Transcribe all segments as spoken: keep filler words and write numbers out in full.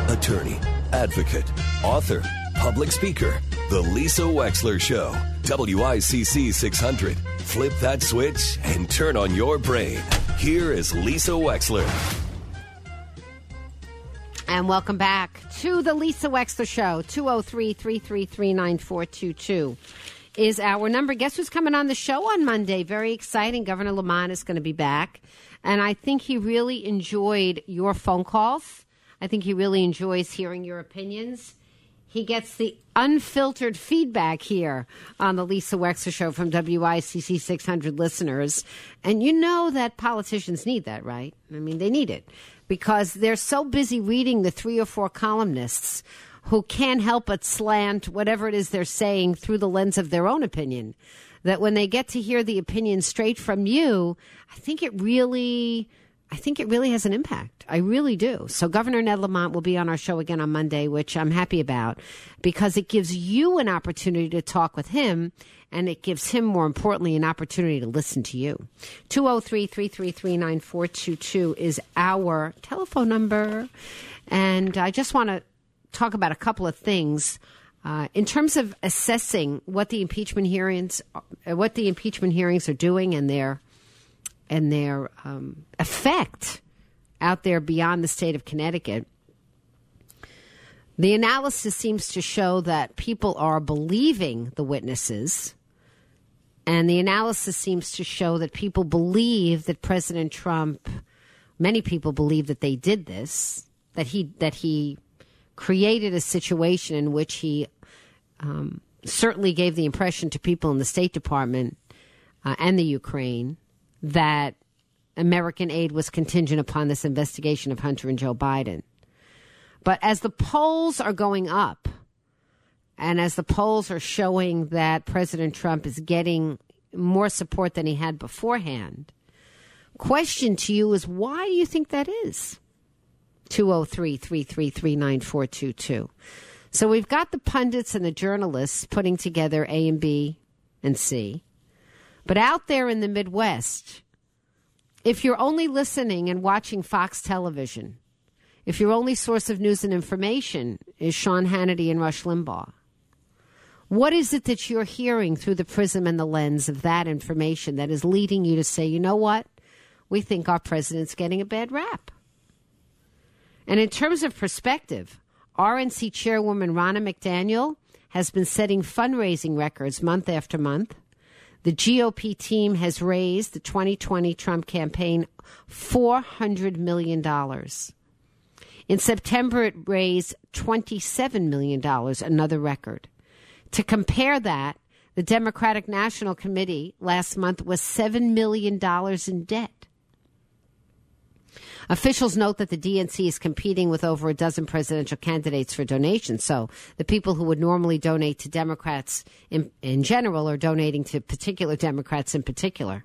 attorney, advocate, author, public speaker. The Lisa Wexler Show. W I C C six hundred. Flip that switch and turn on your brain. Here is Lisa Wexler. And welcome back to the Lisa Wexler Show. two oh three, three three three, nine four two two is our number. Guess who's coming on the show on Monday? Very exciting. Governor Lamont is going to be back. And I think he really enjoyed your phone calls. I think he really enjoys hearing your opinions. He gets the unfiltered feedback here on the Lisa Wexler Show from W I C C six hundred listeners. And you know that politicians need that, right? I mean, they need it because they're so busy reading the three or four columnists who can't help but slant whatever it is they're saying through the lens of their own opinion, that when they get to hear the opinion straight from you, I think it really... I think it really has an impact. I really do. So Governor Ned Lamont will be on our show again on Monday, which I'm happy about because it gives you an opportunity to talk with him, and it gives him, more importantly, an opportunity to listen to you. two oh three, three three three, nine four two two is our telephone number. And I just want to talk about a couple of things. Uh, in terms of assessing what the impeachment hearings, what the impeachment hearings are doing and their and their um, effect out there beyond the state of Connecticut, the analysis seems to show that people are believing the witnesses, and the analysis seems to show that people believe that President Trump, many people believe that they did this, that he that he created a situation in which he um, certainly gave the impression to people in the State Department uh, and the Ukraine that American aid was contingent upon this investigation of Hunter and Joe Biden. But as the polls are going up, and as the polls are showing that President Trump is getting more support than he had beforehand, question to you is, why do you think that is? two oh three, three three three, nine four two two. So we've got the pundits and the journalists putting together A and B and C. But out there in the Midwest, if you're only listening and watching Fox television, if your only source of news and information is Sean Hannity and Rush Limbaugh, what is it that you're hearing through the prism and the lens of that information that is leading you to say, you know what, we think our president's getting a bad rap? And in terms of perspective, R N C Chairwoman Ronna McDaniel has been setting fundraising records month after month. The G O P team has raised the twenty twenty Trump campaign four hundred million dollars. In September, it raised twenty-seven million dollars, another record. To compare that, the Democratic National Committee last month was seven million dollars in debt. Officials note that the D N C is competing with over a dozen presidential candidates for donations. So the people who would normally donate to Democrats in, in general are donating to particular Democrats in particular.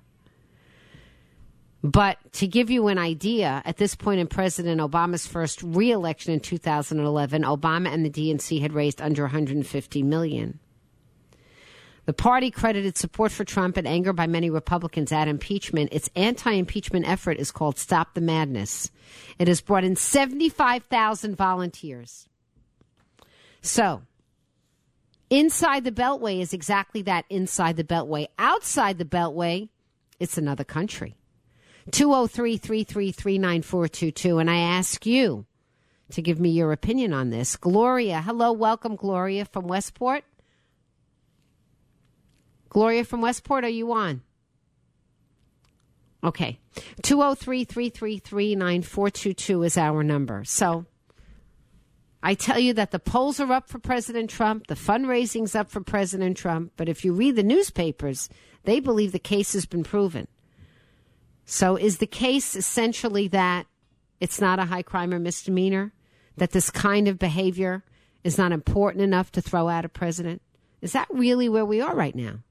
But to give you an idea, at this point in President Obama's first re-election in two thousand eleven, Obama and the D N C had raised under one hundred fifty million dollars. The party credited support for Trump and anger by many Republicans at impeachment. Its anti-impeachment effort is called Stop the Madness. It has brought in seventy-five thousand volunteers. So, inside the Beltway is exactly that, inside the Beltway. Outside the Beltway, it's another country. two oh three, three three three, nine four two two. And I ask you to give me your opinion on this. Gloria, hello, welcome, Gloria from Westport. Gloria from Westport, are you on? Okay. two oh three, three three three, nine four two two is our number. So I tell you that the polls are up for President Trump. The fundraising's up for President Trump. But if you read the newspapers, they believe the case has been proven. So is the case essentially that it's not a high crime or misdemeanor? That this kind of behavior is not important enough to throw out a president? Is that really where we are right now?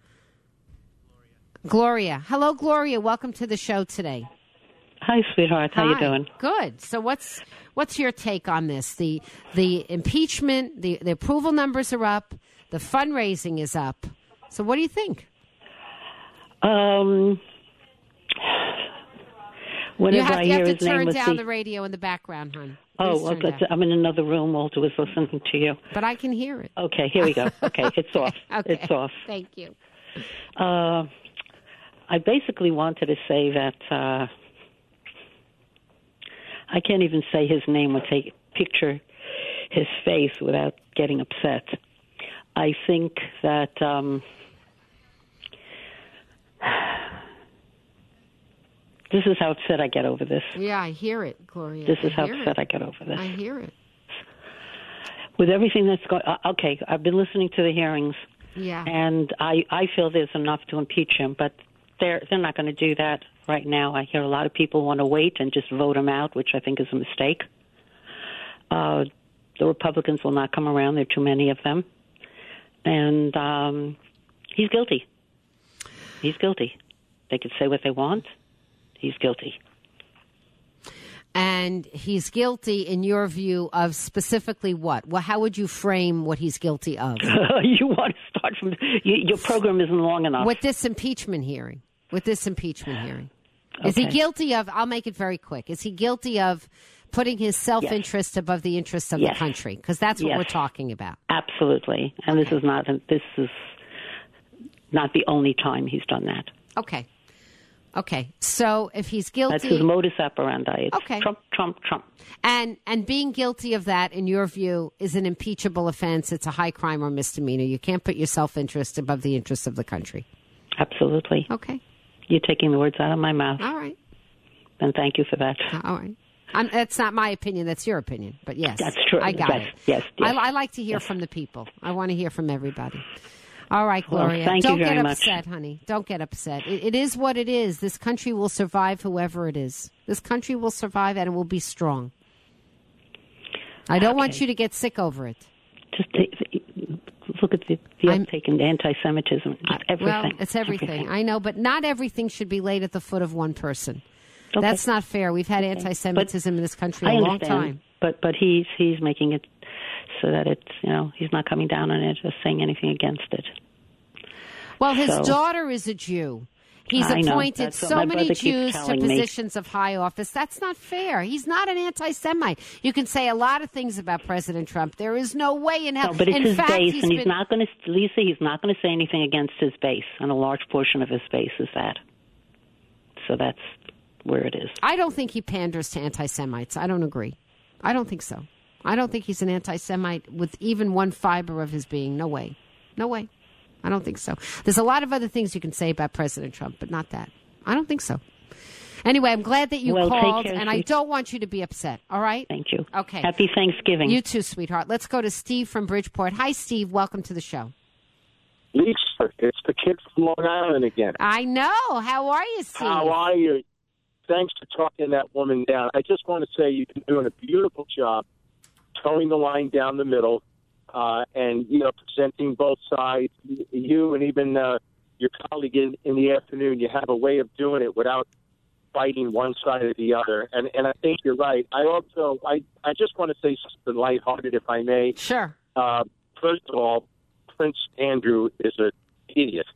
Gloria. Hello, Gloria. Welcome to the show today. Hi, sweetheart. How Hi. you doing? Good. So what's what's your take on this? The the impeachment, the, the approval numbers are up, the fundraising is up. So what do you think? Um, Whenever You have, I you hear have to his name turn was down the... the radio in the background, hon. Oh, Please well, turn that's, down. I'm in another room. Walter was listening to you. But I can hear it. Okay, here we go. Okay, it's off. Okay. It's off. Thank you. Uh, I basically wanted to say that uh, I can't even say his name or take picture his face without getting upset. I think that um, this is how upset I get over this. Yeah, I hear it, Gloria. This is I how hear upset it. I get over this. I hear it. With everything that's going, uh, okay, I've been listening to the hearings, Yeah. and I, I feel there's enough to impeach him, but they're they're not going to do that right now. I hear a lot of people want to wait and just vote him out, which I think is a mistake. Uh, the Republicans will not come around. There are too many of them, and um, he's guilty. He's guilty. They could say what they want. He's guilty. And he's guilty, in your view, of specifically what? Well, how would you frame what he's guilty of? You want to start from... You, your program isn't long enough. With this impeachment hearing. With this impeachment hearing. Is he Okay. guilty of... I'll make it very quick. Is he guilty of putting his self-interest yes. above the interests of yes. the country? Because that's what yes. we're talking about. Absolutely. And Okay. this is not... This is not the only time he's done that. Okay. Okay, so if he's guilty... That's his modus operandi. It's Okay. Trump, Trump, Trump. And and being guilty of that, in your view, is an impeachable offense. It's a high crime or misdemeanor. You can't put your self-interest above the interests of the country. Absolutely. Okay. You're taking the words out of my mouth. All right. And thank you for that. All right. I'm, that's not my opinion. That's your opinion. But yes. That's true. I got yes, it. Yes, yes. I, I like to hear yes. from the people. I want to hear from everybody. All right, Gloria. Well, thank Don't you very get much. upset, honey. Don't get upset. It, it is what it is. This country will survive whoever it is. This country will survive and it will be strong. I don't Okay. want you to get sick over it. Just take, look at the, the I'm- uptake in anti-Semitism. It's everything. Well, it's everything. I know, but not everything should be laid at the foot of one person. Okay. That's not fair. We've had Okay. anti-Semitism But in this country a I long understand, time. But but he's he's making it so that it's you know he's not coming down on it or saying anything against it. Well, his So- daughter is a Jew. He's I know. appointed That's what so my many brother keeps Jews to telling me. positions of high office. That's not fair. He's not an anti-Semite. You can say a lot of things about President Trump. There is no way in hell. No, but it's in his fact, base, he's and he's been- not going to. Lisa, he's not going to say anything against his base, and a large portion of his base is that. So that's where it is. I don't think he panders to anti-Semites. I don't agree. I don't think so. I don't think he's an anti-Semite with even one fiber of his being. No way. No way. I don't think so. There's a lot of other things you can say about President Trump, but not that. I don't think so. Anyway, I'm glad that you Well, take called, care, and I sweet- don't want you to be upset, all right? Thank you. Okay. Happy Thanksgiving. You too, sweetheart. Let's go to Steve from Bridgeport. Hi, Steve. Welcome to the show. Lisa, it's the kid from Long Island again. I know. How are you, Steve? How are you? Thanks for talking that woman down. I just want to say you've been doing a beautiful job towing the line down the middle uh, and, you know, presenting both sides. You and even uh, your colleague in, in the afternoon, you have a way of doing it without fighting one side or the other. And, and I think you're right. I also, I, I just want to say something lighthearted, if I may. Sure. Uh, first of all, Prince Andrew is an idiot.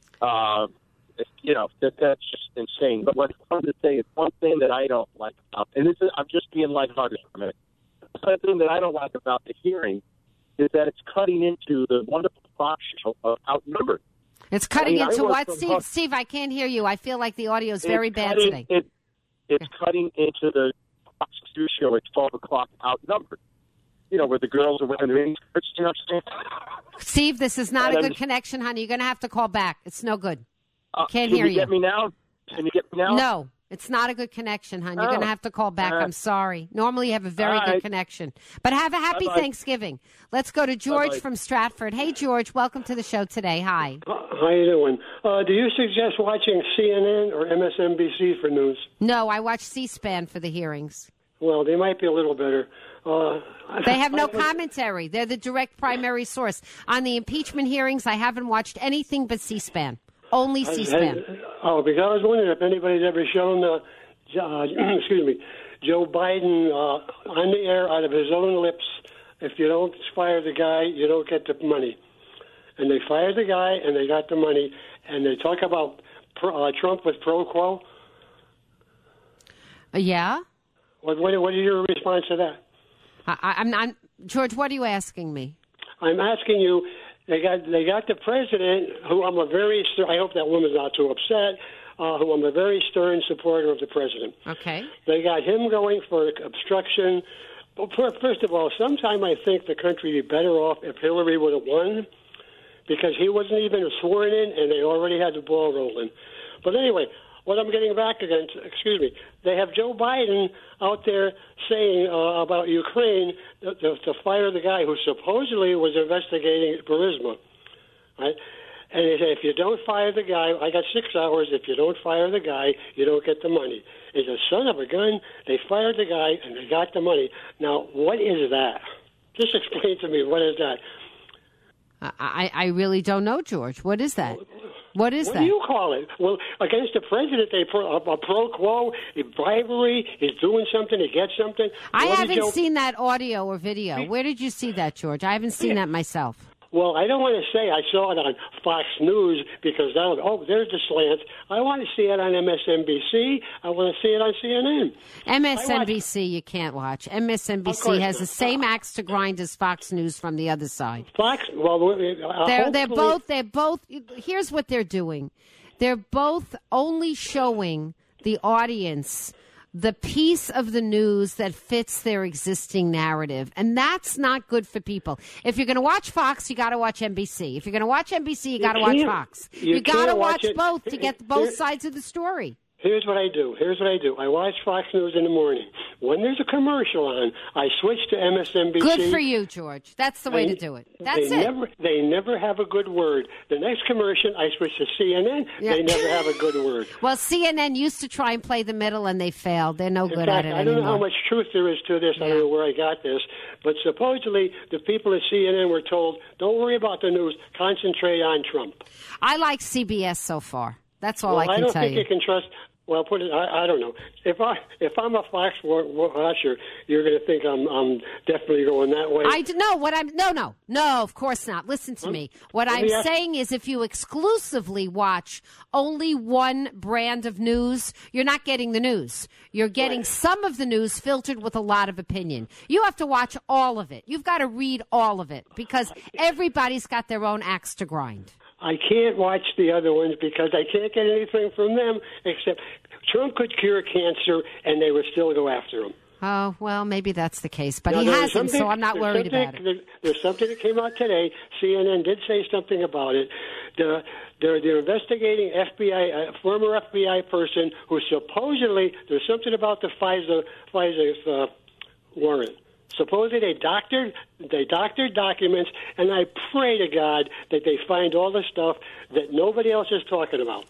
Uh, you know, that that's just insane. But what I wanted to say is one thing that I don't like about, and this is, I'm just being lighthearted for a minute. One thing that I don't like about the hearing is that it's cutting into the wonderful Fox show of Outnumbered. It's cutting I mean, I into work what, from Steve? home. Steve, I can't hear you. I feel like the audio is very It's bad cutting, today. It, it's cutting into the Fox News show at twelve o'clock, Outnumbered. You know, where the girls are wearing the mini skirts, you know what I'm saying? Steve, this is not And a I'm- good connection, honey. You're going to have to call back. It's no good. Uh, Can't can hear you. you. Get me now? Can you get me now? No, it's not a good connection, hon. You're Oh. going to have to call back. All right. I'm sorry. Normally you have a very All good right. connection. But have a happy Bye-bye. Thanksgiving. Let's go to George Bye-bye. from Stratford. Hey, George. Welcome to the show today. Hi. How you doing? Uh, do you suggest watching C N N or M S N B C for news? No, I watch C-SPAN for the hearings. Well, they might be a little better. Uh, They have no I- commentary. They're the direct primary source. On the impeachment hearings, I haven't watched anything but C-SPAN. Only I- C-SPAN. I- Oh, because I was wondering if anybody's ever shown, uh, uh, excuse me, Joe Biden uh, on the air out of his own lips, if you don't fire the guy, you don't get the money. And they fired the guy, and they got the money, and they talk about pro, uh, Trump with pro quo. Uh, yeah? What, what, what is your response to that? I, I, I'm not, George, what are you asking me? I'm asking you, they got they got the president, who I'm a very, I hope that woman's not too upset, uh, who I'm a very stern supporter of the president. Okay. They got him going for obstruction. Well, first of all, sometime I think the country would be better off if Hillary would have won, because he wasn't even sworn in and they already had the ball rolling. But anyway, what I'm getting back against, excuse me, they have Joe Biden out there saying uh, about Ukraine to, to, to fire the guy who supposedly was investigating Burisma, right? And they say, if you don't fire the guy, I got six hours. If you don't fire the guy, you don't get the money. It's a son of a gun. They fired the guy and they got the money. Now, what is that? Just explain to me, what is that? I, I really don't know, George. What is that? What is what that? What do you call it? Well, against the president, they pro, a, a pro quo, a bribery. He's doing something. He gets something. I what haven't Joe... seen that audio or video. Where did you see that, George? I haven't seen that myself. Well, I don't want to say I saw it on Fox News because that was, oh, there's the slant. I want to see it on M S N B C. I want to see it on C N N. M S N B C watch... you can't watch. M S N B C has the same axe to grind as Fox News from the other side. Fox, well, uh, they're they're both they're both. Here's what they're doing. They're both only showing the audience the piece of the news that fits their existing narrative. And that's not good for people. If you're going to watch Fox, you got to watch N B C. If you're going to watch N B C, you got to watch Fox. You, you got to watch, watch both to get both sides of the story. Here's what I do. Here's what I do. I watch Fox News in the morning. When there's a commercial on, I switch to M S N B C. Good for you, George. That's the way they, to do it. That's they it. Never, they never have a good word. The next commercial, I switch to C N N. Yeah. They never have a good word. Well, C N N used to try and play the middle, and they failed. They're no in good fact, at it I don't anymore. know how much truth there is to this. Yeah. I don't know where I got this. But supposedly, the people at C N N were told, don't worry about the news. Concentrate on Trump. I like C B S so far. That's all well, I can I don't tell think you. you can trust... Well, put it. I, I don't know. If I if I'm a Fox watcher, you're going to think I'm I'm definitely going that way. I no. What I'm no no no. Of course not. Listen to me. What Let I'm me ask- saying is, if you exclusively watch only one brand of news, you're not getting the news. You're getting Right. some of the news filtered with a lot of opinion. You have to watch all of it. You've got to read all of it because everybody's got their own axe to grind. I can't watch the other ones because I can't get anything from them except Trump could cure cancer and they would still go after him. Oh, well, maybe that's the case, but Now, he there's hasn't, so something- I'm not there's worried something- about it. there- There's something that came out today. C N N did say something about it. The, they're, they're investigating F B I, a former F B I person who supposedly, there's something about the FISA, FISA uh, warrant. Supposedly they doctored, they doctored documents, and I pray to God that they find all the stuff that nobody else is talking about.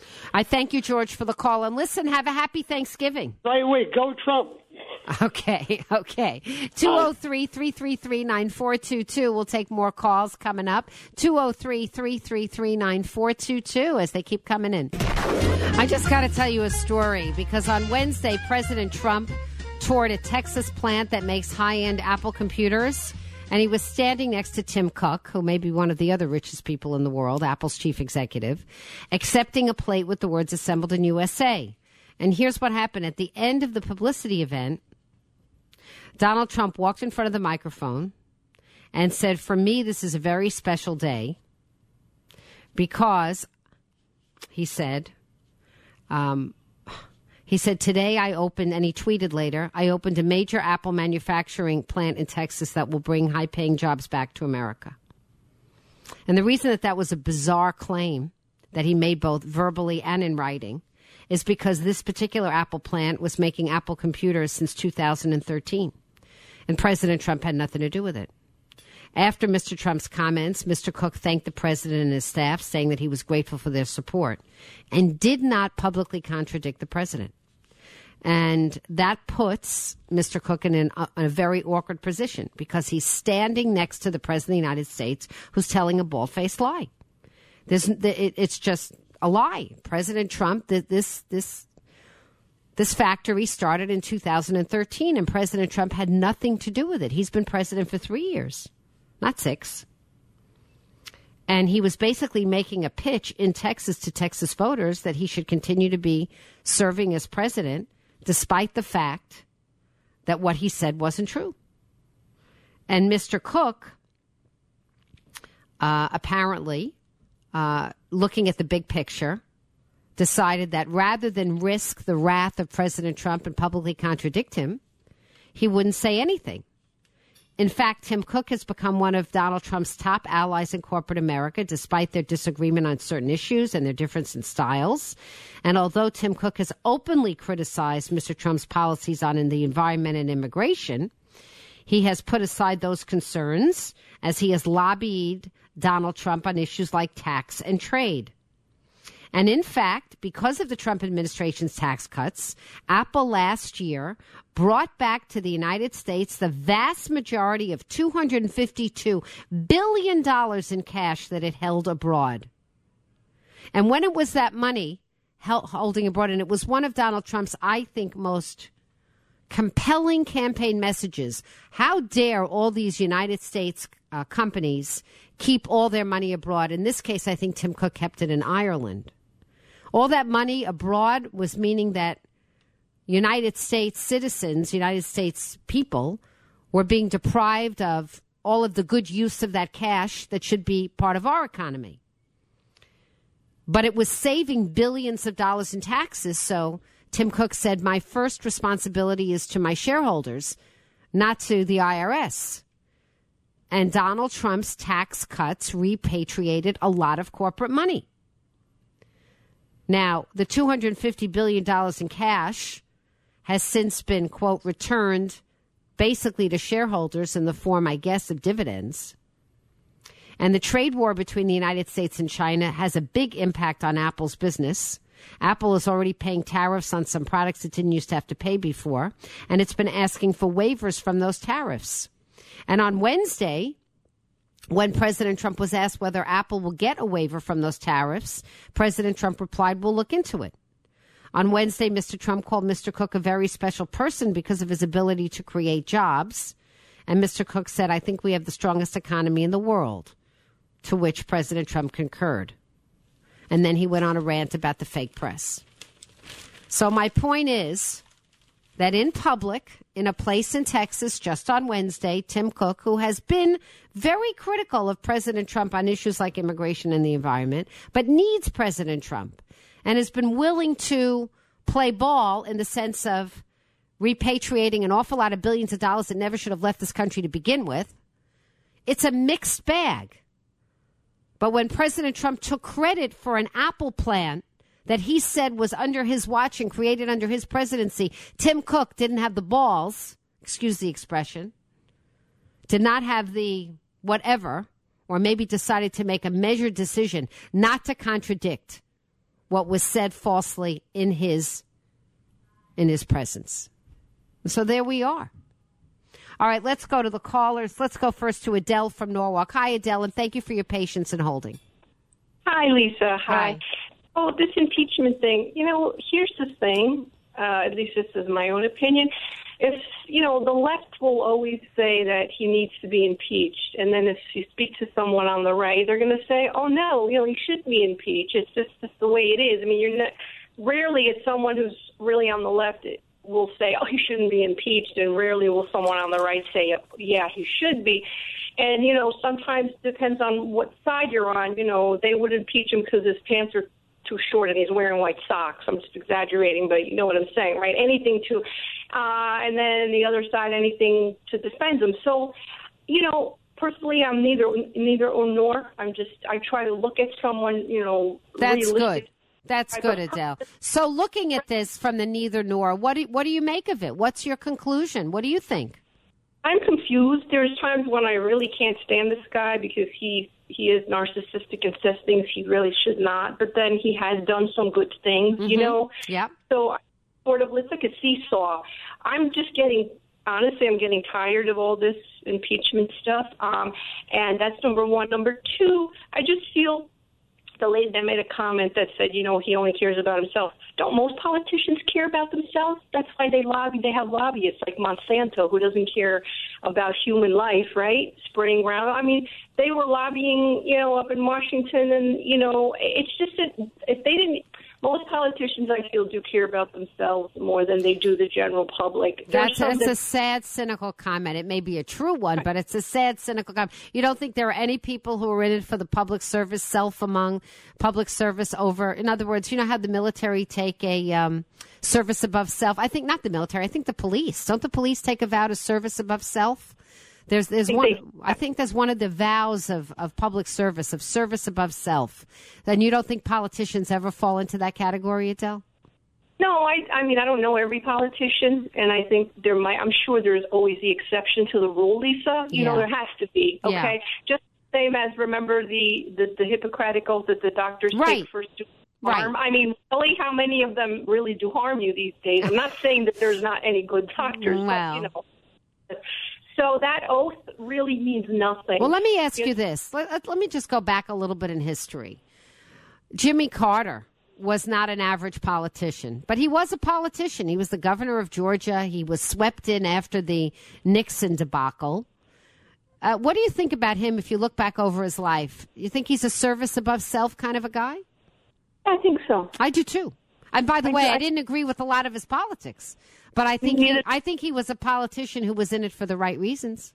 I thank you, George, for the call. And listen, have a happy Thanksgiving. Right away, go Trump. Okay, okay. two oh three, three three three, nine four two two. We'll take more calls coming up. two oh three, three three three, nine four two two as they keep coming in. I just got to tell you a story because on Wednesday, President Trump toured a Texas plant that makes high-end Apple computers, and he was standing next to Tim Cook, who may be one of the other richest people in the world, Apple's chief executive, accepting a plate with the words assembled in U S A. And here's what happened. At the end of the publicity event, Donald Trump walked in front of the microphone and said, for me, this is a very special day because, he said, um, he said, today I opened, and he tweeted later, I opened a major Apple manufacturing plant in Texas that will bring high-paying jobs back to America. And the reason that that was a bizarre claim that he made both verbally and in writing is because this particular Apple plant was making Apple computers since two thousand thirteen. And President Trump had nothing to do with it. After Mister Trump's comments, Mister Cook thanked the president and his staff, saying that he was grateful for their support and did not publicly contradict the president. And that puts Mister Cook in, an, uh, in a very awkward position because he's standing next to the president of the United States who's telling a bald-faced lie. There's, it, it's just a lie. President Trump, this this this factory started in two thousand thirteen, and President Trump had nothing to do with it. He's been president for three years, not six. And he was basically making a pitch in Texas to Texas voters that he should continue to be serving as president despite the fact that what he said wasn't true. And Mister Cook, uh, apparently, uh, looking at the big picture, decided that rather than risk the wrath of President Trump and publicly contradict him, he wouldn't say anything. In fact, Tim Cook has become one of Donald Trump's top allies in corporate America, despite their disagreement on certain issues and their difference in styles. And although Tim Cook has openly criticized Mister Trump's policies on the environment and immigration, he has put aside those concerns as he has lobbied Donald Trump on issues like tax and trade. And in fact, because of the Trump administration's tax cuts, Apple last year brought back to the United States the vast majority of two hundred fifty-two billion dollars in cash that it held abroad. And when it was that money held, holding abroad, and it was one of Donald Trump's, I think, most compelling campaign messages, how dare all these United States uh, companies keep all their money abroad? In this case, I think Tim Cook kept it in Ireland. All that money abroad was meaning that United States citizens, United States people, were being deprived of all of the good use of that cash that should be part of our economy. But it was saving billions of dollars in taxes, so Tim Cook said, my first responsibility is to my shareholders, not to the I R S. And Donald Trump's tax cuts repatriated a lot of corporate money. Now, the two hundred fifty billion dollars in cash has since been, quote, returned basically to shareholders in the form, I guess, of dividends. And the trade war between the United States and China has a big impact on Apple's business. Apple is already paying tariffs on some products it didn't used to have to pay before, and it's been asking for waivers from those tariffs. And on Wednesday, when President Trump was asked whether Apple will get a waiver from those tariffs, President Trump replied, we'll look into it. On Wednesday, Mister Trump called Mister Cook a very special person because of his ability to create jobs. And Mister Cook said, I think we have the strongest economy in the world, to which President Trump concurred. And then he went on a rant about the fake press. So my point is that in public, in a place in Texas just on Wednesday, Tim Cook, who has been very critical of President Trump on issues like immigration and the environment, but needs President Trump and has been willing to play ball in the sense of repatriating an awful lot of billions of dollars that never should have left this country to begin with. It's a mixed bag. But when President Trump took credit for an Apple plan that he said was under his watch and created under his presidency, Tim Cook didn't have the balls, excuse the expression, did not have the whatever, or maybe decided to make a measured decision not to contradict what was said falsely in his in his presence. So there we are. All right, let's go to the callers. Let's go first to Adele from Norwalk. Hi, Adele, and thank you for your patience in holding. Hi, Lisa. Hi. Hi. Oh, this impeachment thing, you know, here's the thing, uh, at least this is my own opinion. If, you know, the left will always say that he needs to be impeached. And then if you speak to someone on the right, they're going to say, oh, no, you know, he should be impeached. It's just, just the way it is. I mean, you're not, rarely is someone who's really on the left will say, oh, he shouldn't be impeached. And rarely will someone on the right say, yeah, he should be. And, you know, sometimes it depends on what side you're on. You know, they would impeach him because his pants are too short and he's wearing white socks. I'm just exaggerating, but you know what I'm saying, right? Anything to, uh, and then the other side, anything to defend him. So, you know, personally, I'm neither neither or nor. I'm just, I try to look at someone, you know, That's realistic. good. That's good, Adele. So looking at this from the neither nor, what do, what do you make of it? What's your conclusion? What do you think? I'm confused. There's times when I really can't stand this guy because he he is narcissistic and says things he really should not. But then he has done some good things, mm-hmm. you know. Yeah. So sort of, it's like a seesaw. I'm just getting, honestly, I'm getting tired of all this impeachment stuff. Um, and that's number one. Number two, I just feel the lady that made a comment that said, you know, he only cares about himself. Don't most politicians care about themselves? That's why they lobby. They have lobbyists like Monsanto, who doesn't care about human life, right? Spreading around. I mean, they were lobbying, you know, up in Washington, and, you know, it's just that if they didn't, most politicians, I feel, do care about themselves more than they do the general public. That's, There's that's some a sad, cynical comment. It may be a true one, but it's a sad, cynical comment. You don't think there are any people who are in it for the public service, self among public service over, in other words, you know how the military take a um, service above self? I think not the military. I think the police. Don't the police take a vow to service above self? There's, there's I one. they, I think there's one of the vows of, of public service, of service above self. Then you don't think politicians ever fall into that category, Adele? No, I, I mean, I don't know every politician, and I think there might, I'm sure there's always the exception to the rule, Lisa. You Yeah. know, there has to be, okay? Yeah. Just the same as, remember, the, the, the Hippocratic oath that the doctors Right. take for Right. harm. I mean, really, how many of them really do harm you these days? I'm not saying that there's not any good doctors, Well. but, you know. So that oath really means nothing. Well, let me ask you this. Let, let, let me just go back a little bit in history. Jimmy Carter was not an average politician, but he was a politician. He was the governor of Georgia. He was swept in after the Nixon debacle. Uh, what do you think about him if you look back over his life? You think he's a service above self kind of a guy? I think so. I do too. And by the I way, do- I I- didn't agree with a lot of his politics, but I think he, Neither- I think he was a politician who was in it for the right reasons.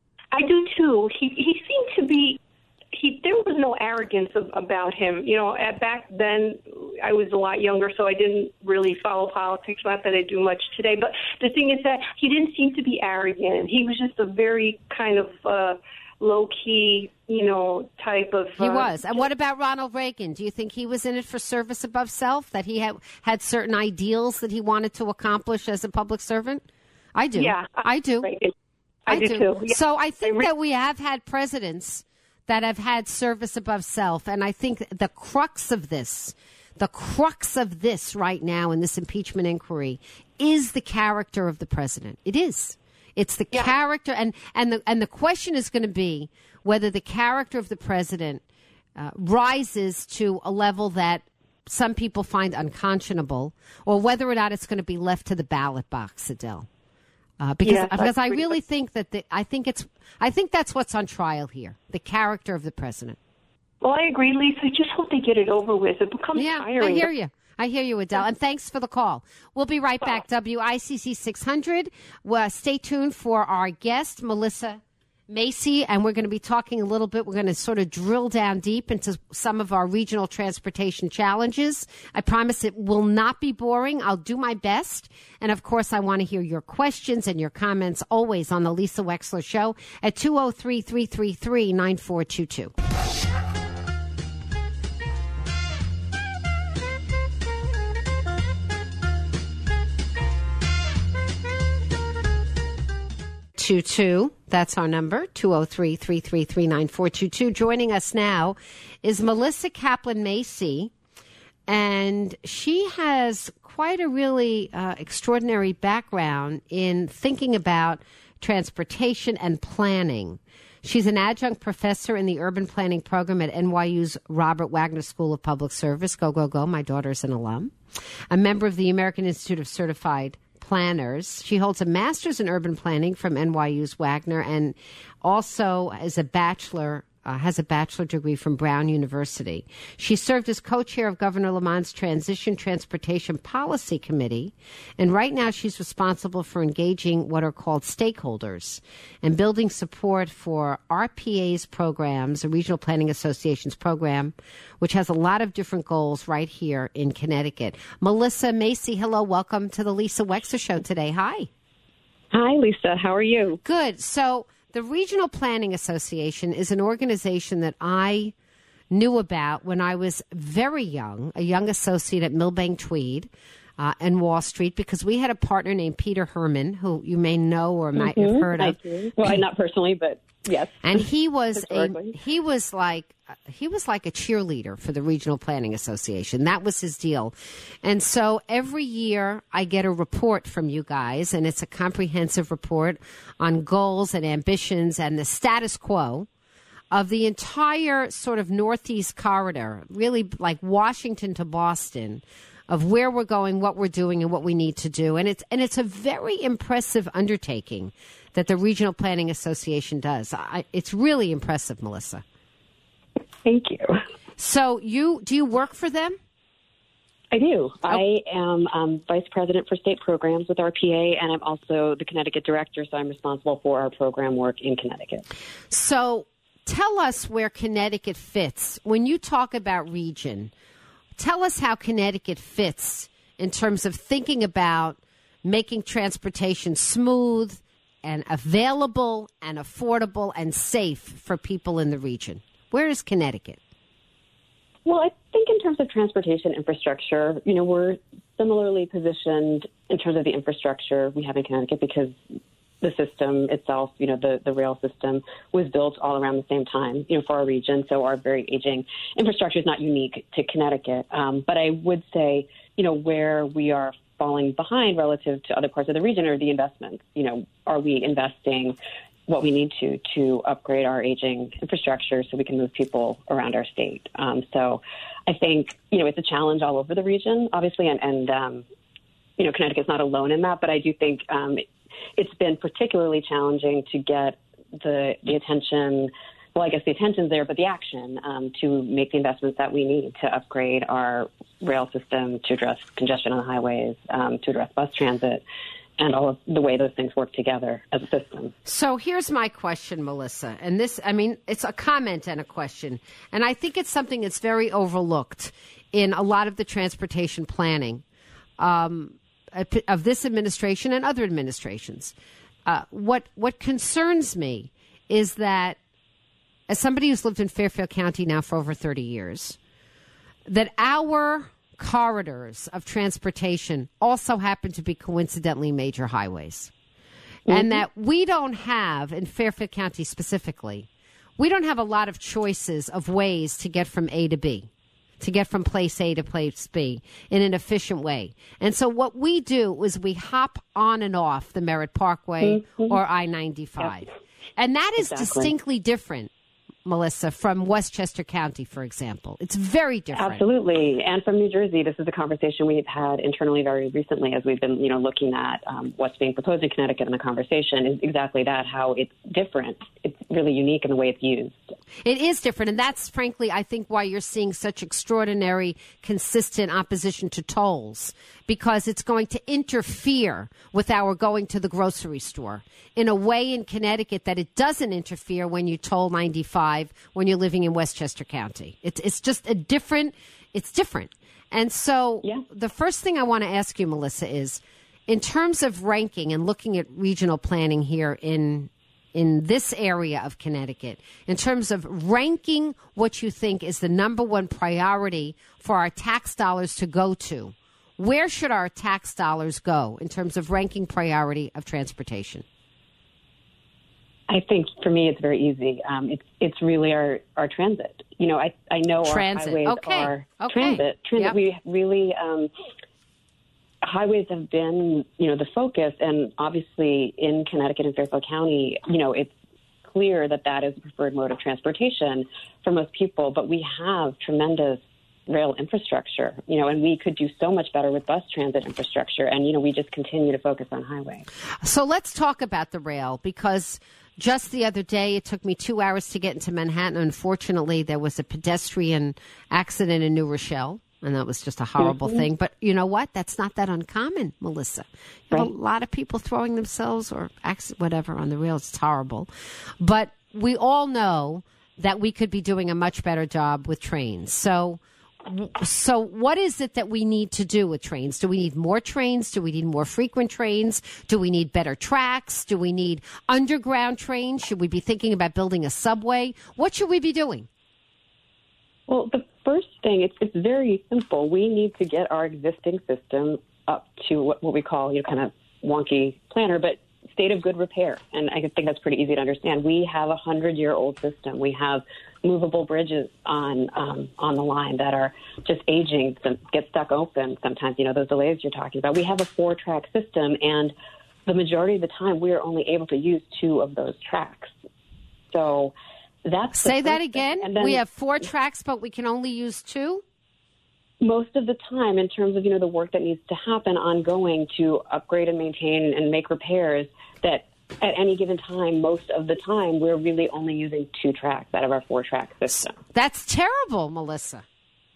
I do too. He he seemed to be. He there was no arrogance of, about him. You know, at back then I was a lot younger, so I didn't really follow politics. Not that I do much today, but the thing is that he didn't seem to be arrogant. He was just a very kind of uh, low key, you know, type of. He uh, was. And what about Ronald Reagan? Do you think he was in it for service above self? That he had had certain ideals that he wanted to accomplish as a public servant? I do. Yeah, I do. Reagan. I, do too. Yeah. So I think I re- that we have had presidents that have had service above self. And I think the crux of this, the crux of this right now in this impeachment inquiry is the character of the president. It is. It's the Yeah. character. And, and, the, and the question is going to be whether the character of the president uh, rises to a level that some people find unconscionable, or whether or not it's going to be left to the ballot box, Adele. Uh, because Yes, I because I agree. really think that the, I think it's I think that's what's on trial here, the character of the president. Well, I agree, Lisa. I just hope they get it over with. It becomes Yeah, tiring. I hear you. I hear you, Adele. And thanks for the call. We'll be right back. W I C C six hundred. Well, stay tuned for our guest, Melissa Macy, and we're going to be talking a little bit. We're going to sort of drill down deep into some of our regional transportation challenges. I promise it will not be boring. I'll do my best. And of course, I want to hear your questions and your comments always on the Lisa Wexler Show at two oh three, three three three, nine four two two. two two. That's our number, two oh three, three three three, nine four two two. Joining us now is Melissa Kaplan Macy, and she has quite a really uh, extraordinary background in thinking about transportation and planning. She's an adjunct professor in the urban planning program at N Y U's Robert Wagner School of Public Service. Go, go, go. My daughter's an alum. A member of the American Institute of Certified Planners. She holds a master's in urban planning from N Y U's Wagner, and also as a bachelor, uh, has a bachelor degree from Brown University. She served as co-chair of Governor Lamont's Transition Transportation Policy Committee, and right now she's responsible for engaging what are called stakeholders and building support for R P A's programs, the Regional Planning Association's program, which has a lot of different goals right here in Connecticut. Melissa Macy, hello. Welcome to the Lisa Wexler Show today. Hi. Hi, Lisa. How are you? Good. So the Regional Planning Association is an organization that I knew about when I was very young, a young associate at Milbank Tweed uh, and Wall Street, because we had a partner named Peter Herman, who you may know or might Mm-hmm. have heard I of. do. Well, I- not personally, but yes. And he was a, Historically. he was like he was like a cheerleader for the Regional Planning Association. That was his deal. And so every year I get a report from you guys, and it's a comprehensive report on goals and ambitions and the status quo of the entire sort of Northeast corridor, really like Washington to Boston, of where we're going, what we're doing, and what we need to do. And it's and it's a very impressive undertaking that the Regional Planning Association does. I, it's really impressive, Melissa. Thank you. So you do you work for them? I do. Oh. I am um, Vice President for State Programs with R P A, and I'm also the Connecticut Director, so I'm responsible for our program work in Connecticut. So tell us where Connecticut fits. When you talk about region, tell us how Connecticut fits in terms of thinking about making transportation smooth and available and affordable and safe for people in the region. Where is Connecticut? Well, I think in terms of transportation infrastructure, you know, we're similarly positioned in terms of the infrastructure we have in Connecticut because the system itself, you know, the, the rail system was built all around the same time, you know, for our region. So our very aging infrastructure is not unique to Connecticut. Um, but I would say, you know, where we are falling behind relative to other parts of the region are the investments. You know, are we investing what we need to to upgrade our aging infrastructure so we can move people around our state? Um, so I think, you know, it's a challenge all over the region, obviously, and, and um, you know, Connecticut's not alone in that, but I do think um, it's been particularly challenging to get the the attention, well, I guess the attention's there, but the action um, to make the investments that we need to upgrade our rail system, to address congestion on the highways, um, to address bus transit, and all of the way those things work together as a system. So here's my question, Melissa. And this, I mean, it's a comment and a question. And I think it's something that's very overlooked in a lot of the transportation planning um, of this administration and other administrations. Uh, what what concerns me is that, as somebody who's lived in Fairfield County now for over thirty years, that our corridors of transportation also happen to be coincidentally major highways. Mm-hmm. And that we don't have, in Fairfield County specifically, we don't have a lot of choices of ways to get from A to B, to get from place A to place B in an efficient way. And so what we do is we hop on and off the Merritt Parkway mm-hmm. or I ninety-five. Yep. And that is exactly. distinctly different, Melissa, from Westchester County, for example. It's very different. Absolutely. And from New Jersey, this is a conversation we've had internally very recently as we've been, you know, looking at um, what's being proposed in Connecticut in the conversation is exactly that, how it's different. It's really unique in the way it's used. It is different. And that's, frankly, I think why you're seeing such extraordinary, consistent opposition to tolls, because it's going to interfere with our going to the grocery store in a way in Connecticut that it doesn't interfere when you toll ninety-five when you're living in Westchester County. It's it's just a different, it's different. And so yeah. the first thing I want to ask you, Melissa, is in terms of ranking and looking at regional planning here in in this area of Connecticut, in terms of ranking what you think is the number one priority for our tax dollars to go to, where should our tax dollars go in terms of ranking priority of transportation? I think for me, it's very easy. Um, it's it's really our, our transit. You know, I I know transit. our highways okay. are okay. transit. Transit. Yep. We really um, highways have been, you know, the focus, and obviously in Connecticut and Fairfield County, you know, it's clear that that is the preferred mode of transportation for most people. But we have tremendous rail infrastructure, you know, and we could do so much better with bus transit infrastructure. And, you know, we just continue to focus on highway. So let's talk about the rail, because just the other day, it took me two hours to get into Manhattan. Unfortunately, there was a pedestrian accident in New Rochelle, and that was just a horrible mm-hmm. thing. But you know what? That's not that uncommon, Melissa. You have right. a lot of people throwing themselves or accident, whatever on the rails. It's horrible. But we all know that we could be doing a much better job with trains. So So what is it that we need to do with trains? Do we need more trains? Do we need more frequent trains? Do we need better tracks? Do we need underground trains? Should we be thinking about building a subway? What should we be doing? Well, the first thing, it's, it's very simple. We need to get our existing system up to what, what we call, you know, kind of wonky planner, but state of good repair. And I think that's pretty easy to understand. We have a hundred-year-old system. We have movable bridges on um, on the line that are just aging, some get stuck open sometimes, you know, those delays you're talking about. We have a four-track system, and the majority of the time we are only able to use two of those tracks. So that's Say that again? Then, we have four tracks, but we can only use two? Most of the time, in terms of, you know, the work that needs to happen ongoing to upgrade and maintain and make repairs, that at any given time, most of the time, we're really only using two tracks out of our four-track system. That's terrible, Melissa.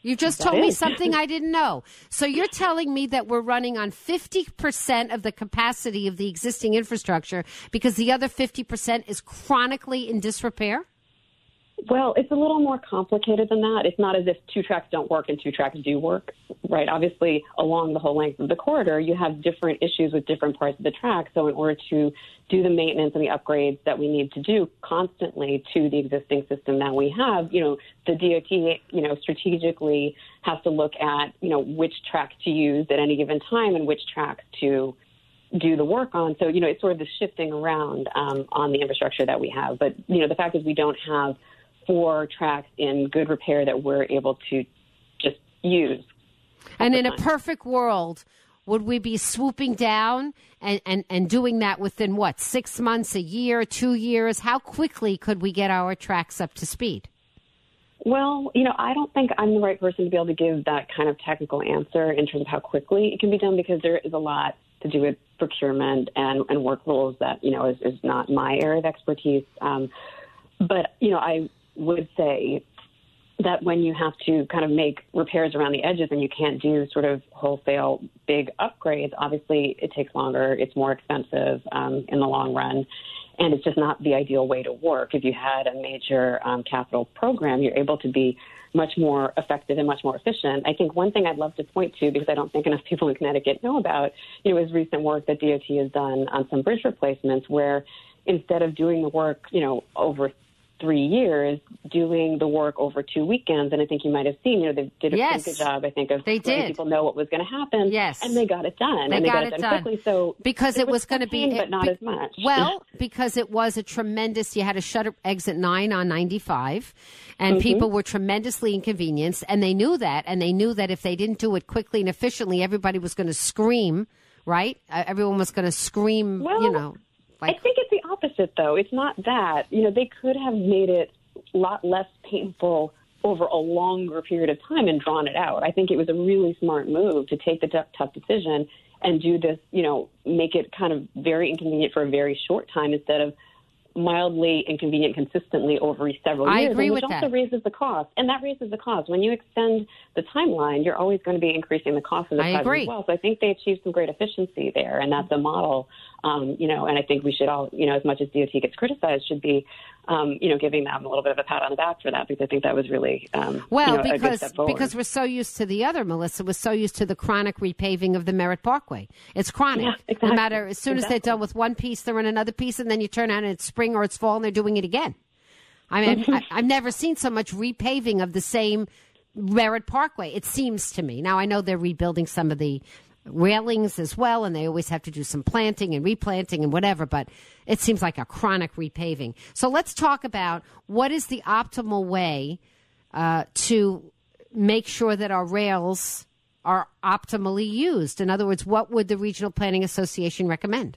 You just That told me is. something I didn't know. So you're telling me that we're running on fifty percent of the capacity of the existing infrastructure because the other fifty percent is chronically in disrepair? Well, it's a little more complicated than that. It's not as if two tracks don't work and two tracks do work, right? Obviously, along the whole length of the corridor, you have different issues with different parts of the track. So in order to do the maintenance and the upgrades that we need to do constantly to the existing system that we have, you know, the D O T, you know, strategically has to look at, you know, which track to use at any given time and which tracks to do the work on. So, you know, it's sort of the shifting around um, on the infrastructure that we have. But, you know, the fact is we don't have four tracks in good repair that we're able to just use. And in a perfect world, would we be swooping down and, and, and doing that within, what, six months, a year, two years? How quickly could we get our tracks up to speed? Well, you know, I don't think I'm the right person to be able to give that kind of technical answer in terms of how quickly it can be done because there is a lot to do with procurement and, and work rules that, you know, is, is not my area of expertise. Um, but, you know, I would say that when you have to kind of make repairs around the edges and you can't do sort of wholesale big upgrades, obviously it takes longer, it's more expensive um, in the long run, and it's just not the ideal way to work. If you had a major um, capital program, you're able to be much more effective and much more efficient. I think one thing I'd love to point to, because I don't think enough people in Connecticut know about, you know, is recent work that D O T has done on some bridge replacements where instead of doing the work, you know, over three years, doing the work over two weekends. And I think you might have seen, you know, they did a yes, pretty good job, I think, of they letting did. people know what was going to happen. Yes. And they got it done. They and they got, got it, it done, done quickly. So because it, it was, was going to be, but not be, as much. Well, because it was a tremendous, you had to shut exit nine on ninety-five, and mm-hmm. people were tremendously inconvenienced, and they knew that, and they knew that if they didn't do it quickly and efficiently, everybody was going to scream, right? Uh, everyone was going to scream, well, you know. Like, I think it's the opposite, though. It's not that. You know, they could have made it a lot less painful over a longer period of time and drawn it out. I think it was a really smart move to take the tough, tough decision and do this, you know, make it kind of very inconvenient for a very short time instead of mildly inconvenient consistently over several I years, agree and which with also that. raises the cost. And that raises the cost. When you extend the timeline, you're always going to be increasing the cost of the I project agree. as well. So I think they achieved some great efficiency there, and that's a model, um, you know, and I think we should all, you know, as much as D O T gets criticized, should be, um, you know, giving them a little bit of a pat on the back for that, because I think that was really, um, well, you know, a good because step forward. because we're so used to the other, Melissa, we're so used to the chronic repaving of the Merritt Parkway. It's chronic. Yeah, exactly. No matter, as soon as exactly. they're done with one piece, they're in another piece, and then you turn on and it's spring or it's fall, and they're doing it again. I mean, I, I've never seen so much repaving of the same Merritt Parkway, it seems to me. Now, I know they're rebuilding some of the railings as well, and they always have to do some planting and replanting and whatever, but it seems like a chronic repaving. So let's talk about what is the optimal way uh, to make sure that our rails are optimally used. In other words, what would the Regional Planning Association recommend?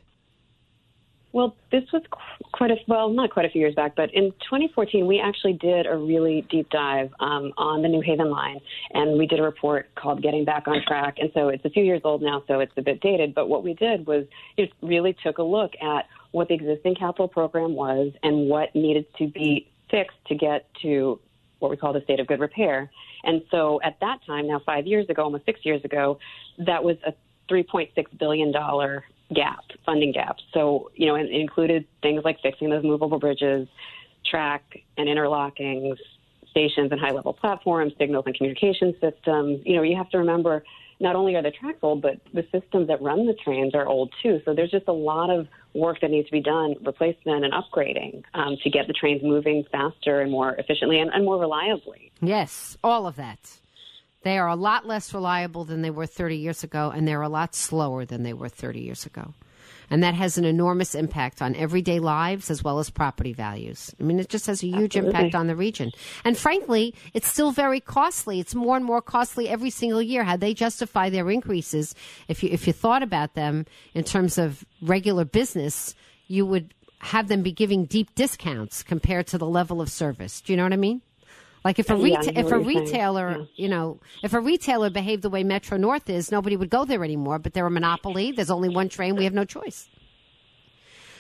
Well, this was quite a, well, not quite a few years back, but in twenty fourteen, we actually did a really deep dive um, on the New Haven line, and we did a report called Getting Back on Track. And so it's a few years old now, so it's a bit dated. But what we did was it really took a look at what the existing capital program was and what needed to be fixed to get to what we call the state of good repair. And so at that time, now five years ago, almost six years ago, that was a three point six billion dollars gap, funding gap. So, you know, it included things like fixing those movable bridges, track and interlocking, stations and high-level platforms, signals and communication systems. You know, you have to remember not only are the tracks old, but the systems that run the trains are old too. So there's just a lot of work that needs to be done, replacement and upgrading, um, to get the trains moving faster and more efficiently and, and more reliably. Yes, all of that. They are a lot less reliable than they were thirty years ago, and they're a lot slower than they were thirty years ago. And that has an enormous impact on everyday lives as well as property values. I mean, it just has a huge Absolutely. impact on the region. And frankly, it's still very costly. It's more and more costly every single year. How they justify their increases, if you, if you thought about them in terms of regular business, you would have them be giving deep discounts compared to the level of service. Do you know what I mean? Like if a Yeah, reta- I know if a what you're saying. retailer, Yeah. you know, if a retailer behaved the way Metro North is, nobody would go there anymore. But they're a monopoly. There's only one train. We have no choice.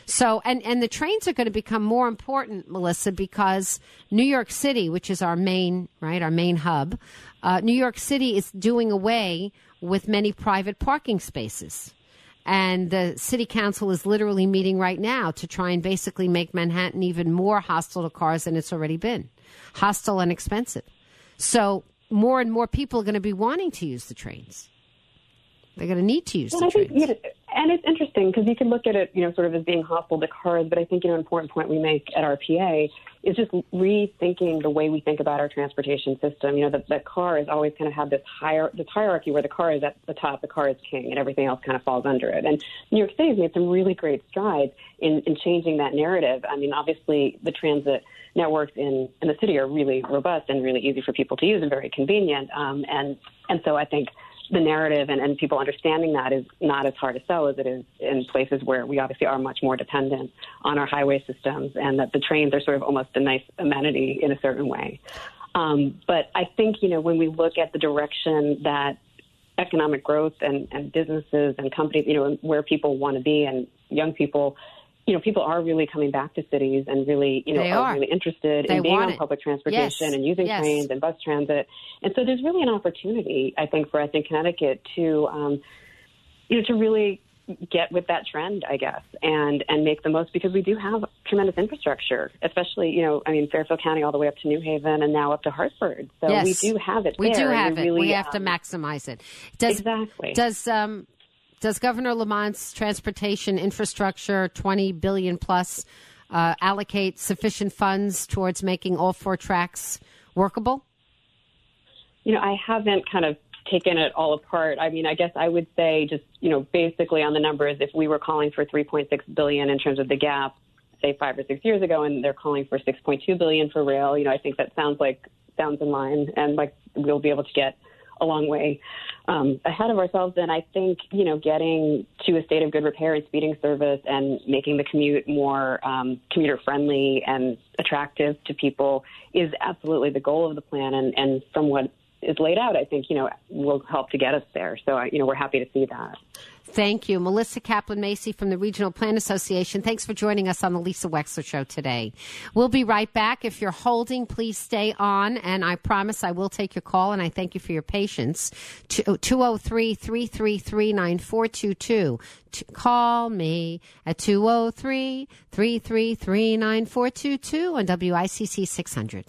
So, and, and the trains are going to become more important, Melissa, because New York City, which is our main, right, our main hub, uh, New York City is doing away with many private parking spaces. And the city council is literally meeting right now to try and basically make Manhattan even more hostile to cars than it's already been. Hostile and expensive. So more and more people are going to be wanting to use the trains. They're going to need to use well, the I trains. Think, you know, and it's interesting because you can look at it, you know, sort of as being hostile to cars. But I think, you know, an important point we make at R P A is just rethinking the way we think about our transportation system. You know, the, the car has always kind of had this higher, this hierarchy where the car is at the top, the car is king, and everything else kind of falls under it. And New York City has made some really great strides in, in changing that narrative. I mean, obviously, the transit networks in, in the city are really robust and really easy for people to use and very convenient. Um, and and so I think the narrative and, and people understanding that is not as hard to sell as it is in places where we obviously are much more dependent on our highway systems, and that the trains are sort of almost a nice amenity in a certain way. Um, but I think, you know, when we look at the direction that economic growth and, and businesses and companies, you know, where people want to be and young people, you know, people are really coming back to cities and really, you know, are. are really interested they in being on it. public transportation yes. and using yes. trains and bus transit. And so there's really an opportunity, I think, for us in Connecticut to, um, you know, to really get with that trend, I guess, and, and make the most, because we do have tremendous infrastructure, especially, you know, I mean, Fairfield County all the way up to New Haven and now up to Hartford. So yes. we do have it we there. We do have it. Really, we have um, to maximize it. Does, exactly. Does, um, Does Governor Lamont's transportation infrastructure, twenty billion dollars plus, uh, allocate sufficient funds towards making all four tracks workable? You know, I haven't kind of taken it all apart. I mean, I guess I would say just, you know, basically on the numbers, if we were calling for three point six billion dollars in terms of the gap, say five or six years ago, and they're calling for six point two billion dollars for rail, you know, I think that sounds like sounds in line, and like we'll be able to get a long way um, ahead of ourselves. And I think, you know, getting to a state of good repair and speeding service and making the commute more um, commuter friendly and attractive to people is absolutely the goal of the plan. And, and from what is laid out, I think, you know, will help to get us there. So, you know, we're happy to see that. Thank you. Melissa Kaplan-Macy from the Regional Plan Association. Thanks for joining us on the Lisa Wexler Show today. We'll be right back. If you're holding, please stay on, and I promise I will take your call, and I thank you for your patience. two oh three, three three three, nine four two two. Call me at two oh three, three three three, nine four two two on W I C C six hundred.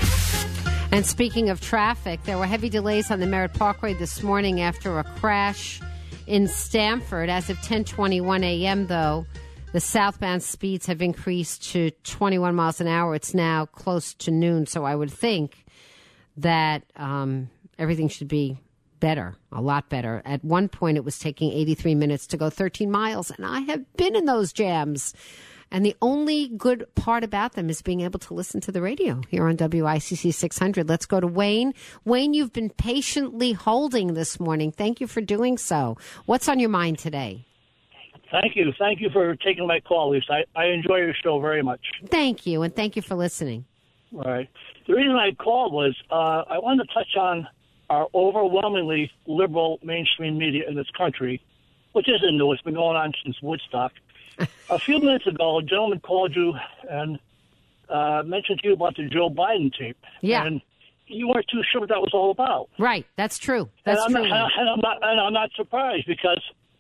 And speaking of traffic, there were heavy delays on the Merritt Parkway this morning after a crash in Stamford. As of ten twenty-one a.m., though, the southbound speeds have increased to twenty-one miles an hour. It's now close to noon, so I would think that um, everything should be better, a lot better. At one point, it was taking eighty-three minutes to go thirteen miles, and I have been in those jams. And the only good part about them is being able to listen to the radio here on W I C C six hundred. Let's go to Wayne. Wayne, you've been patiently holding this morning. Thank you for doing so. What's on your mind today? Thank you. Thank you for taking my call, Lisa. I, I enjoy your show very much. Thank you, and thank you for listening. All right. The reason I called was uh, I wanted to touch on our overwhelmingly liberal mainstream media in this country, which isn't new. It's been going on since Woodstock. A few minutes ago, a gentleman called you and uh, mentioned to you about the Joe Biden tape. Yeah. And you weren't too sure what that was all about. Right. That's true. That's and I'm true. Not, and, I'm not, and I'm not surprised because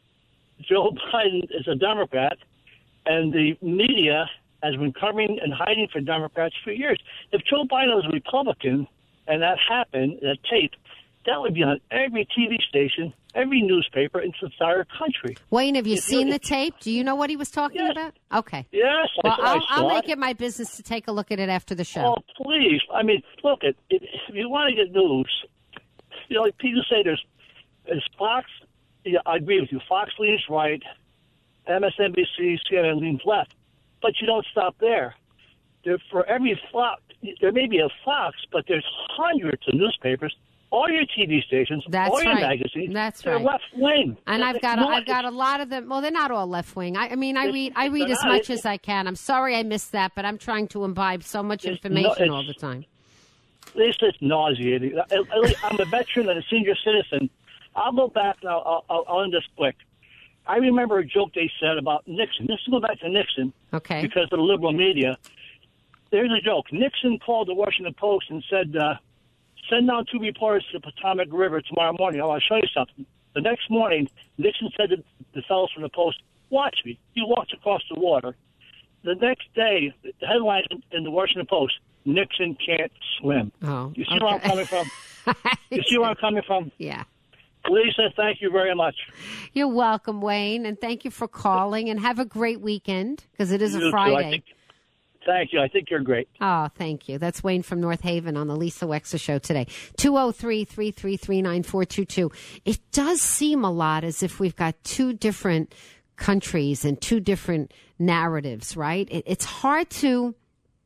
Joe Biden is a Democrat, and the media has been covering and hiding for Democrats for years. If Joe Biden was a Republican and that happened, that tape, that would be on every T V station, every newspaper in this entire country. Wayne, have you If seen you- the tape? Do you know what he was talking Yes. about? Okay. Yes, I, Well, I I'll, saw I'll make it. it my business to take a look at it after the show. Oh, please. I mean, look, it, it, if you want to get news, you know, like people say there's, there's Fox, yeah, I agree with you, Fox leans right, M S N B C, C N N leans left. But you don't stop there. There for every Fox, there may be a Fox, but there's hundreds of newspapers, all your T V stations, That's all your right. magazines. That's they're right. left wing. And I've got No, a, I've got a lot of them. Well, they're not all left wing. I, I mean, I It's- read I read they're as not. much as I can. I'm sorry I missed that, but I'm trying to imbibe so much It's no- information it's- all the time. It's just nauseating. I, I, I'm a veteran and a senior citizen. I'll go back now. I'll, I'll, I'll end this quick. I remember a joke they said about Nixon. Let's go back to Nixon. Okay. Because of the liberal media. There's a joke. Nixon called the Washington Post and said, uh, send down two reporters to the Potomac River tomorrow morning. I want to show you something. The next morning, Nixon said to the fellows from the Post, watch me. He walked across the water. The next day, the headline in the Washington Post, Nixon can't swim. Oh, you see okay. where I'm coming from? You see where I'm coming from? Yeah. Lisa, thank you very much. You're welcome, Wayne, and thank you for calling, and have a great weekend, because it is You a Friday. Too. I think, thank you. I think you're great. Oh, thank you. That's Wayne from North Haven on the Lisa Wexa Show today. two oh three, three three three, nine four two two. It does seem a lot as if we've got two different countries and two different narratives, right? It, it's hard to...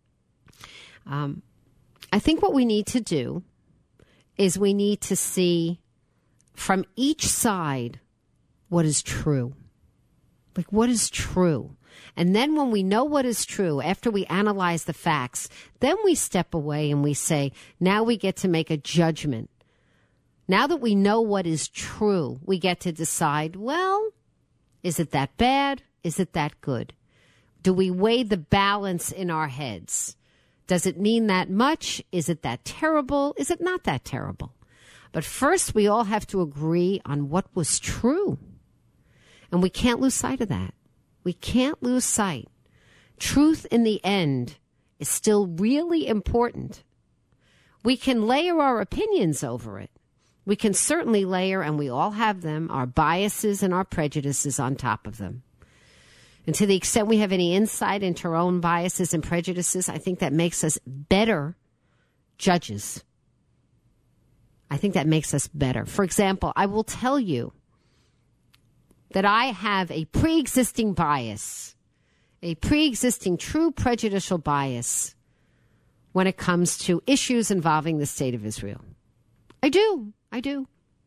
Um, I think what we need to do is we need to see from each side what is true. Like, what is true? And then when we know what is true, after we analyze the facts, then we step away and we say, now we get to make a judgment. Now that we know what is true, we get to decide, well, is it that bad? Is it that good? Do we weigh the balance in our heads? Does it mean that much? Is it that terrible? Is it not that terrible? But first, we all have to agree on what was true. And we can't lose sight of that. We can't lose sight. Truth in the end is still really important. We can layer our opinions over it. We can certainly layer, and we all have them, our biases and our prejudices on top of them. And to the extent we have any insight into our own biases and prejudices, I think that makes us better judges. I think that makes us better. For example, I will tell you that I have a pre-existing bias, a pre-existing true prejudicial bias when it comes to issues involving the state of Israel. I do. I do.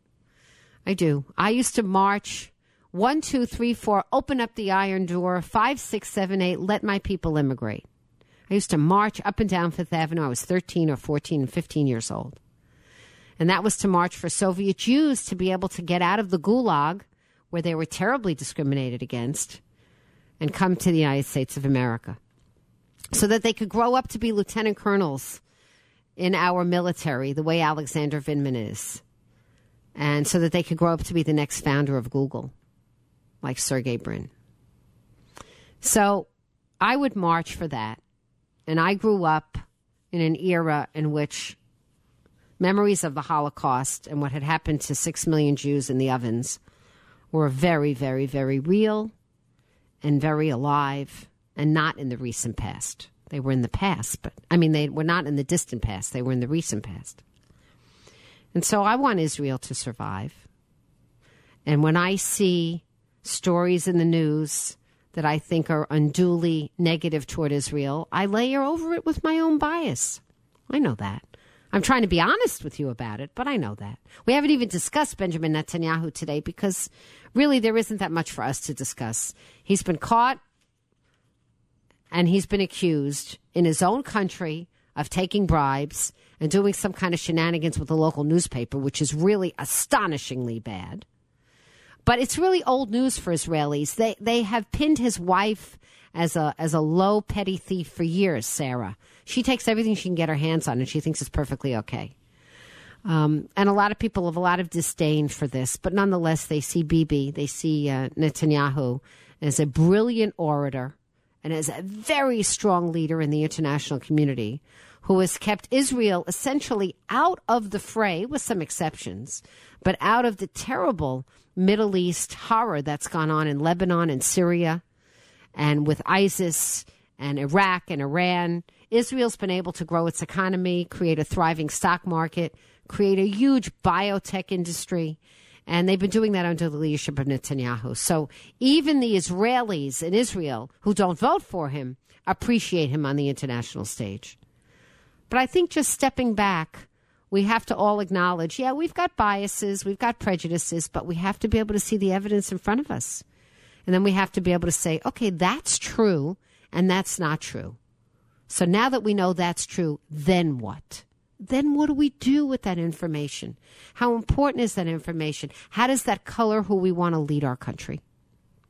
I do. I used to march one, two, three, four, open up the iron door, five, six, seven, eight, let my people immigrate. I used to march up and down Fifth Avenue. I was thirteen or fourteen, fifteen years old. And that was to march for Soviet Jews to be able to get out of the Gulag, where they were terribly discriminated against, and come to the United States of America so that they could grow up to be lieutenant colonels in our military, the way Alexander Vindman is, and so that they could grow up to be the next founder of Google, like Sergey Brin. So I would march for that, and I grew up in an era in which memories of the Holocaust and what had happened to six million Jews in the ovens were very, very, very real and very alive, and not in the recent past. They were in the past, but I mean, they were not in the distant past. They were in the recent past. And so I want Israel to survive. And when I see stories in the news that I think are unduly negative toward Israel, I layer over it with my own bias. I know that. I'm trying to be honest with you about it, but I know that. We haven't even discussed Benjamin Netanyahu today because really there isn't that much for us to discuss. He's been caught and he's been accused in his own country of taking bribes and doing some kind of shenanigans with the local newspaper, which is really astonishingly bad. But it's really old news for Israelis. They they have pinned his wife as a as a low petty thief for years, Sarah. She takes everything she can get her hands on, and she thinks it's perfectly okay. Um, and a lot of people have a lot of disdain for this, but nonetheless, they see Bibi, they see uh, Netanyahu as a brilliant orator and as a very strong leader in the international community who has kept Israel essentially out of the fray, with some exceptions, but out of the terrible Middle East horror that's gone on in Lebanon and Syria and with ISIS and Iraq and Iran. Israel's been able to grow its economy, create a thriving stock market, create a huge biotech industry, and they've been doing that under the leadership of Netanyahu. So even the Israelis in Israel who don't vote for him appreciate him on the international stage. But I think just stepping back, we have to all acknowledge, yeah, we've got biases, we've got prejudices, but we have to be able to see the evidence in front of us. And then we have to be able to say, okay, that's true and that's not true. So now that we know that's true, then what? Then what do we do with that information? How important is that information? How does that color who we want to lead our country?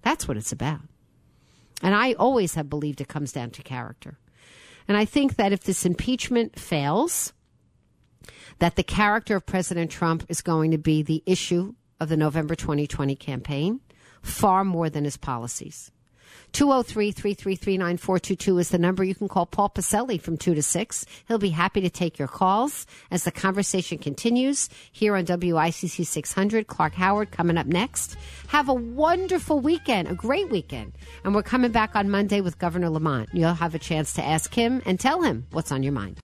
That's what it's about. And I always have believed it comes down to character. And I think that if this impeachment fails, that the character of President Trump is going to be the issue of the November twenty twenty campaign, far more than his policies. two oh three, three three three, nine four two two is the number. You can call Paul Pacelli from two to six. He'll be happy to take your calls as the conversation continues here on W I C C six hundred. Clark Howard coming up next. Have a wonderful weekend, a great weekend. And we're coming back on Monday with Governor Lamont. You'll have a chance to ask him and tell him what's on your mind.